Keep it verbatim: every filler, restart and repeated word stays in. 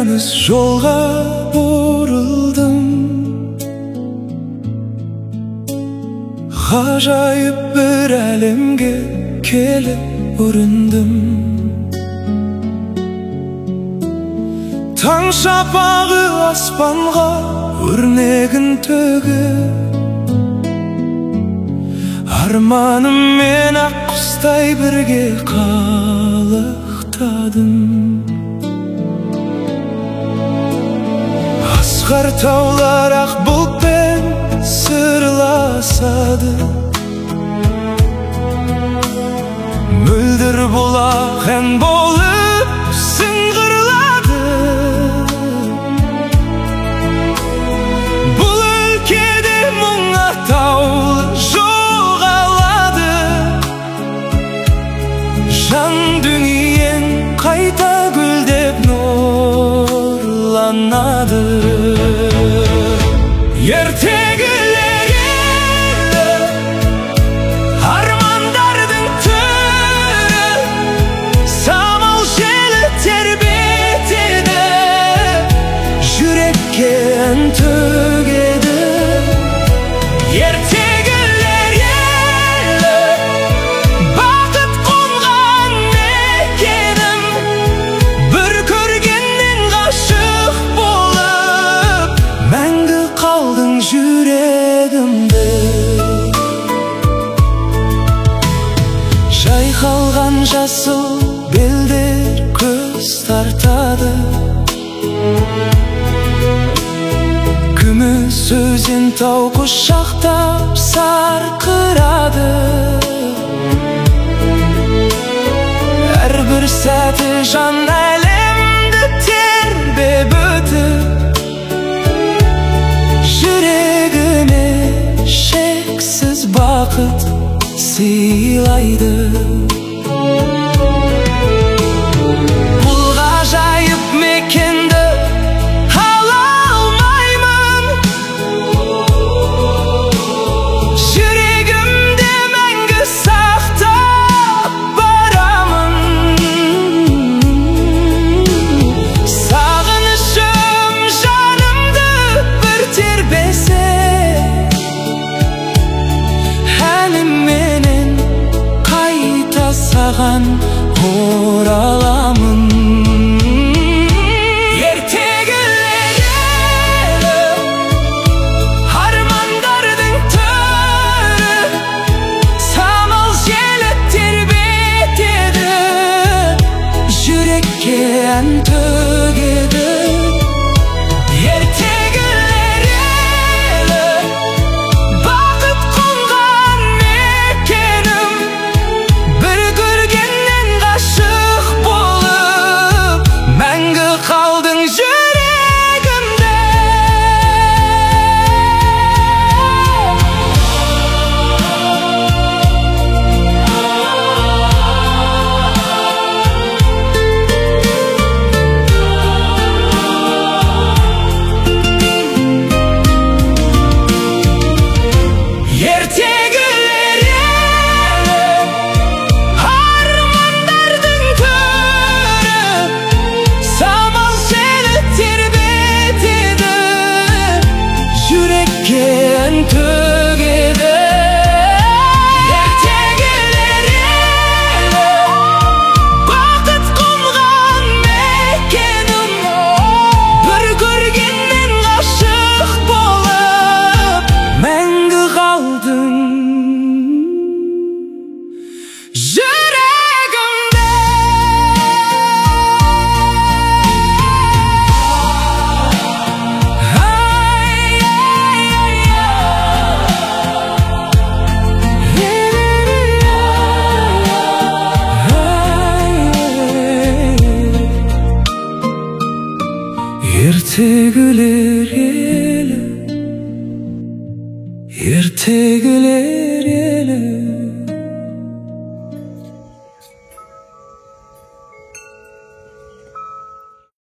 tanыс жолға бұрылдым. Ғажайып бір әлемге келіп үріндім. Таң шапағы аспанға өрнегін төгіп, арманым мен ақ құстай бірге қалықтадым. Асқар таулар ақ бұлтпен сырласады, мөлдір бұлақ ән болып сыңғырлады. Бұл өлкеде мұң атаулы жоғалады, жан дүниең қайта гүлдеп нұрланады. Ертегілер елі, армандардың төрі, самал желі тербетеді, жүрекке ән төгеді. Ертегілер елі, бақыт қонған мекенім, бір көргеннен ғашық болып, мәңгі қалдың жүрегімде. Жайқалған жасыл белдер көз тартады, күміс өзен тау құшақтап сарқырады. Әрбір сәті жан әлемді тербеп өтіп, жүрегіме шексіз бақыт сыйлайды. Бұл ғажайып мекенді ала алмаймын, жүрегімде мәңгі сақтап барамын. Сағынышым жанымды бір тербесе, әніменен қайта саған ораламын. Ертегілер елі, армандардың төрі, самал желі тербетеді, жүрекке ән төгеді. Ертегілер елі, бақыт қонған мекенім, бір көргеннен ғашық болып, мәңгі қалдың жүрегімде. Ертегілер елі, армандардың төрі, самал желі тербетеді, жүрекке ән төгеді. Ертегілер елі, бақыт қонған мекенім, бір көргеннен ғашық болып, мәңгі қалдың жүрегімде. Ертегілер елі, ертегілер